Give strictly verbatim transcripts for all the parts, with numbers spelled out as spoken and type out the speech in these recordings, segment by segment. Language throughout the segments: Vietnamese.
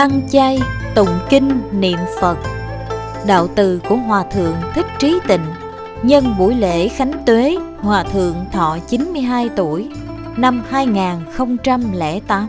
ăn chay, tụng kinh, niệm Phật. Đạo từ của Hòa Thượng Thích Trí Tịnh. Nhân buổi lễ Khánh Tuế, Hòa Thượng thọ chín mươi hai tuổi, năm hai nghìn không trăm lẻ tám.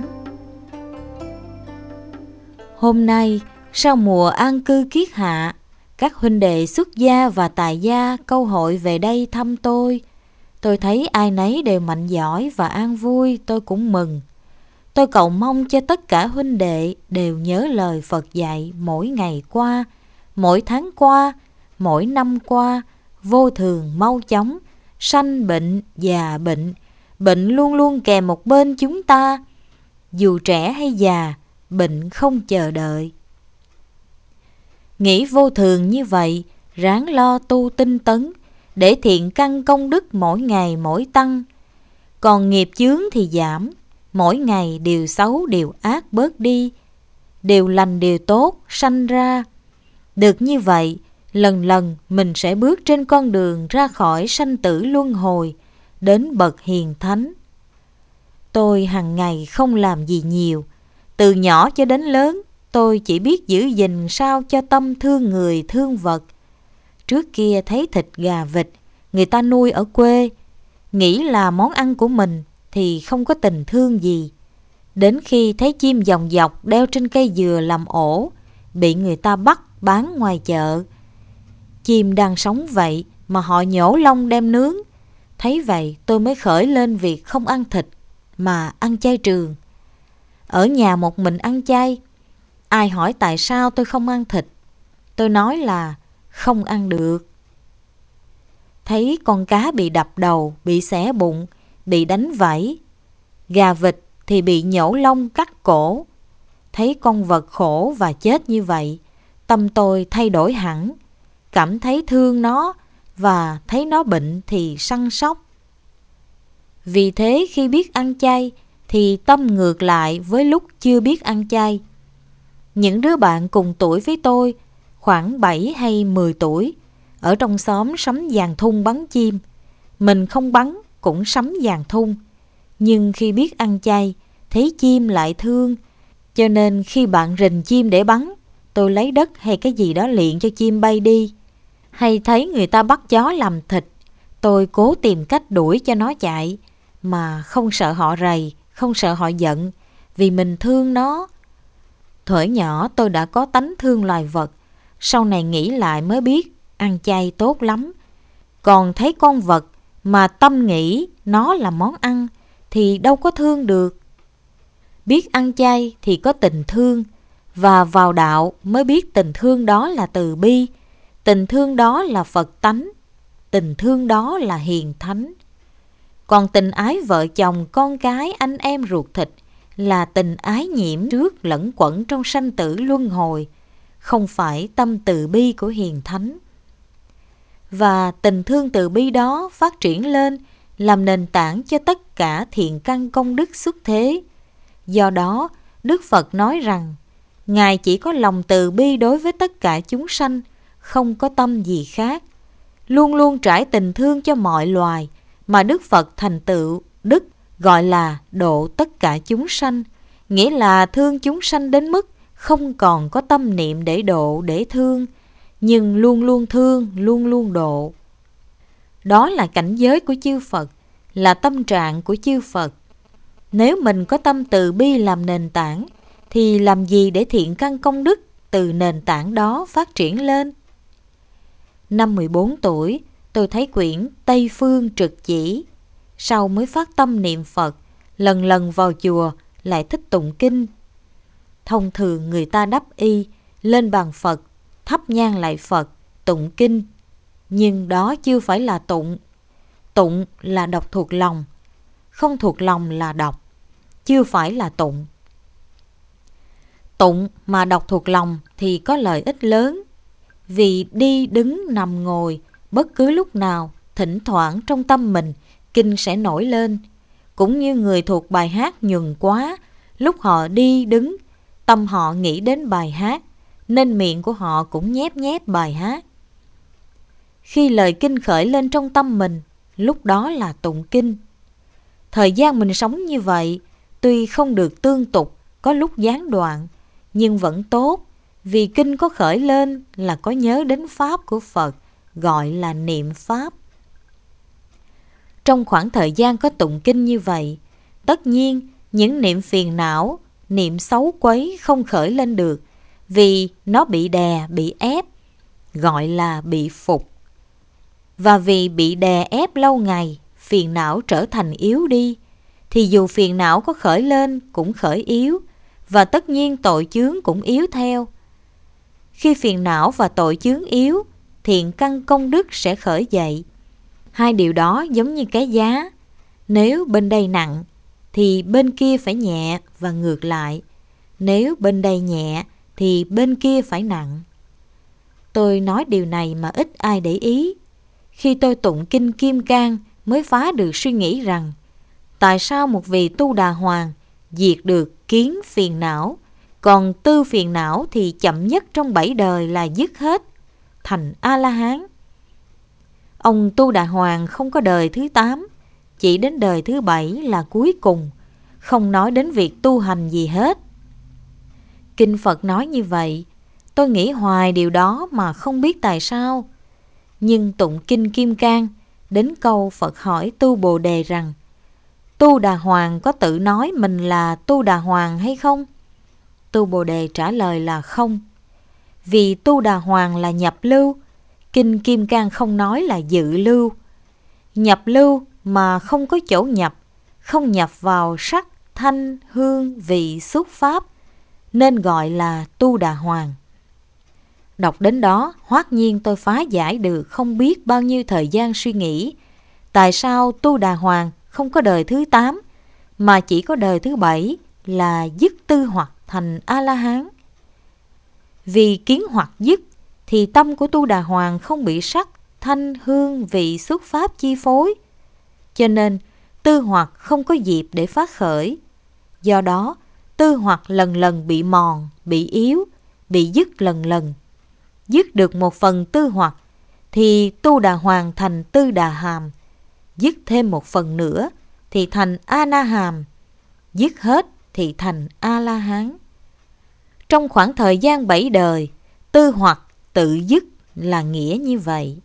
Hôm nay, sau mùa an cư kiết hạ, các huynh đệ xuất gia và tại gia câu hội về đây thăm tôi. Tôi thấy ai nấy đều mạnh giỏi và an vui, tôi cũng mừng. Tôi cầu mong cho tất cả huynh đệ đều nhớ lời Phật dạy mỗi ngày qua, mỗi tháng qua, mỗi năm qua, vô thường mau chóng, sanh bệnh, già bệnh, bệnh luôn luôn kèm một bên chúng ta. Dù trẻ hay già, bệnh không chờ đợi. Nghĩ vô thường như vậy, ráng lo tu tinh tấn, để thiện căn công đức mỗi ngày mỗi tăng. Còn nghiệp chướng thì giảm, mỗi ngày điều xấu điều ác bớt đi, điều lành điều tốt sanh ra. Được như vậy, lần lần mình sẽ bước trên con đường ra khỏi sanh tử luân hồi, đến bậc hiền thánh. Tôi hàng ngày không làm gì nhiều. Từ nhỏ cho đến lớn, tôi chỉ biết giữ gìn sao cho tâm thương người thương vật. Trước kia thấy thịt gà vịt, người ta nuôi ở quê, nghĩ là món ăn của mình thì không có tình thương gì. Đến khi thấy chim dòng dọc đeo trên cây dừa làm ổ, bị người ta bắt bán ngoài chợ. Chim đang sống vậy mà họ nhổ lông đem nướng. Thấy vậy tôi mới khởi lên việc không ăn thịt mà ăn chay trường. Ở nhà một mình ăn chay. Ai hỏi tại sao tôi không ăn thịt, tôi nói là không ăn được. Thấy con cá bị đập đầu, bị xẻ bụng, bị đánh vảy. Gà vịt thì bị nhổ lông cắt cổ. Thấy con vật khổ và chết như vậy, tâm tôi thay đổi hẳn. Cảm thấy thương nó và thấy nó bệnh thì săn sóc. Vì thế khi biết ăn chay thì tâm ngược lại với lúc chưa biết ăn chay. Những đứa bạn cùng tuổi với tôi, khoảng bảy hay mười tuổi, ở trong xóm sắm giàn thun bắn chim. Mình không bắn cũng sắm giàn thun. Nhưng khi biết ăn chay, thấy chim lại thương. Cho nên khi bạn rình chim để bắn, tôi lấy đất hay cái gì đó liệng cho chim bay đi. Hay thấy người ta bắt chó làm thịt, tôi cố tìm cách đuổi cho nó chạy, mà không sợ họ rầy, không sợ họ giận, vì mình thương nó. Thuở nhỏ tôi đã có tánh thương loài vật, sau này nghĩ lại mới biết ăn chay tốt lắm. Còn thấy con vật mà tâm nghĩ nó là món ăn thì đâu có thương được. Biết ăn chay thì có tình thương, và vào đạo mới biết tình thương đó là từ bi, tình thương đó là Phật tánh, tình thương đó là hiền thánh. Còn tình ái vợ chồng, con cái, anh em ruột thịt là tình ái nhiễm trước lẫn quẩn trong sanh tử luân hồi, không phải tâm từ bi của hiền thánh. Và tình thương từ bi đó phát triển lên làm nền tảng cho tất cả thiện căn công đức xuất thế. Do đó, Đức Phật nói rằng, Ngài chỉ có lòng từ bi đối với tất cả chúng sanh, không có tâm gì khác. Luôn luôn trải tình thương cho mọi loài, mà Đức Phật thành tựu đức gọi là độ tất cả chúng sanh, nghĩa là thương chúng sanh đến mức không còn có tâm niệm để độ, để thương, nhưng luôn luôn thương, luôn luôn độ. Đó là cảnh giới của chư Phật, là tâm trạng của chư Phật. Nếu mình có tâm từ bi làm nền tảng, thì làm gì để thiện căn công đức từ nền tảng đó phát triển lên? Năm mười bốn tuổi, tôi thấy quyển Tây Phương Trực Chỉ. Sau mới phát tâm niệm Phật, lần lần vào chùa lại thích tụng kinh. Thông thường người ta đắp y, lên bàn Phật, thắp nhang lại Phật, tụng kinh. Nhưng đó chưa phải là tụng. Tụng là đọc thuộc lòng, không thuộc lòng là đọc, chưa phải là tụng. Tụng mà đọc thuộc lòng thì có lợi ích lớn. Vì đi đứng nằm ngồi, bất cứ lúc nào, thỉnh thoảng trong tâm mình, kinh sẽ nổi lên. Cũng như người thuộc bài hát nhuần quá, lúc họ đi đứng, tâm họ nghĩ đến bài hát, nên miệng của họ cũng nhép nhép bài hát. Khi lời kinh khởi lên trong tâm mình, lúc đó là tụng kinh. Thời gian mình sống như vậy, tuy không được tương tục, có lúc gián đoạn, nhưng vẫn tốt, vì kinh có khởi lên là có nhớ đến Pháp của Phật, gọi là niệm Pháp. Trong khoảng thời gian có tụng kinh như vậy, tất nhiên những niệm phiền não, niệm xấu quấy không khởi lên được, vì nó bị đè, bị ép, gọi là bị phục. Và vì bị đè ép lâu ngày, phiền não trở thành yếu đi, thì dù phiền não có khởi lên cũng khởi yếu, và tất nhiên tội chướng cũng yếu theo. Khi phiền não và tội chướng yếu, thiện căn công đức sẽ khởi dậy. Hai điều đó giống như cái giá. Nếu bên đây nặng, thì bên kia phải nhẹ và ngược lại. Nếu bên đây nhẹ, thì bên kia phải nặng. Tôi nói điều này mà ít ai để ý. Khi tôi tụng kinh Kim Cang mới phá được suy nghĩ rằng tại sao một vị Tu Đà Hoàng diệt được kiến phiền não, còn tư phiền não thì chậm nhất trong bảy đời là dứt hết, thành A-la-hán. Ông Tu Đà Hoàng không có đời thứ tám, chỉ đến đời thứ bảy là cuối cùng, không nói đến việc tu hành gì hết. Kinh Phật nói như vậy, tôi nghĩ hoài điều đó mà không biết tại sao. Nhưng tụng kinh Kim Cang, đến câu Phật hỏi Tu Bồ Đề rằng Tu Đà Hoàng có tự nói mình là Tu Đà Hoàng hay không? Tu Bồ Đề trả lời là không. Vì Tu Đà Hoàng là nhập lưu, kinh Kim Cang không nói là dự lưu. Nhập lưu mà không có chỗ nhập, không nhập vào sắc, thanh, hương, vị, xúc pháp, nên gọi là Tu Đà Hoàng. Đọc đến đó, hoát nhiên tôi phá giải được không biết bao nhiêu thời gian suy nghĩ. Tại sao Tu Đà Hoàng không có đời thứ tám, mà chỉ có đời thứ bảy là dứt tư hoặc thành A-la-hán? Vì kiến hoặc dứt, thì tâm của Tu Đà Hoàng không bị sắc, thanh, hương, vị, xúc pháp chi phối. Cho nên, tư hoặc không có dịp để phát khởi. Do đó, tư hoặc lần lần bị mòn, bị yếu, bị dứt lần lần. Dứt được một phần tư hoặc, thì Tu Đà Hoàng thành Tư Đà Hàm. Dứt thêm một phần nữa, thì thành A-na Hàm. Dứt hết, thì thành A-la-hán. Trong khoảng thời gian bảy đời, tư hoặc tự dứt là nghĩa như vậy.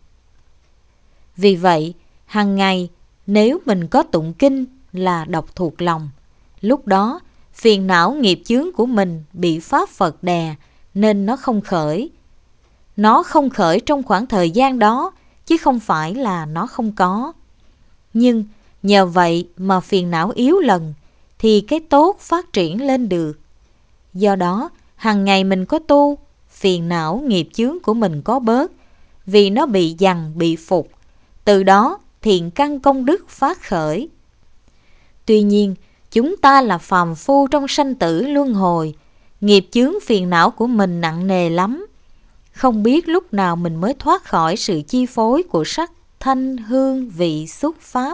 Vì vậy, hàng ngày nếu mình có tụng kinh là đọc thuộc lòng, lúc đó phiền não nghiệp chướng của mình bị Pháp Phật đè nên nó không khởi. Nó không khởi trong khoảng thời gian đó, chứ không phải là nó không có. Nhưng nhờ vậy mà phiền não yếu lần, thì cái tốt phát triển lên được. Do đó, hàng ngày mình có tu, phiền não nghiệp chướng của mình có bớt, vì nó bị dằn, bị phục. Từ đó, thiện căn công đức phát khởi. Tuy nhiên, chúng ta là phàm phu trong sanh tử luân hồi, nghiệp chướng phiền não của mình nặng nề lắm. Không biết lúc nào mình mới thoát khỏi sự chi phối của sắc, thanh, hương, vị, xúc, pháp.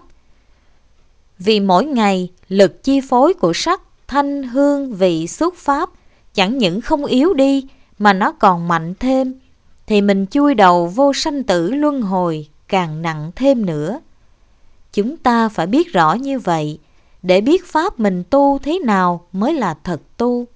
Vì mỗi ngày, lực chi phối của sắc, thanh, hương, vị, xúc, pháp chẳng những không yếu đi, mà nó còn mạnh thêm, thì mình chui đầu vô sanh tử luân hồi càng nặng thêm nữa. Chúng ta phải biết rõ như vậy, để biết pháp mình tu thế nào mới là thật tu.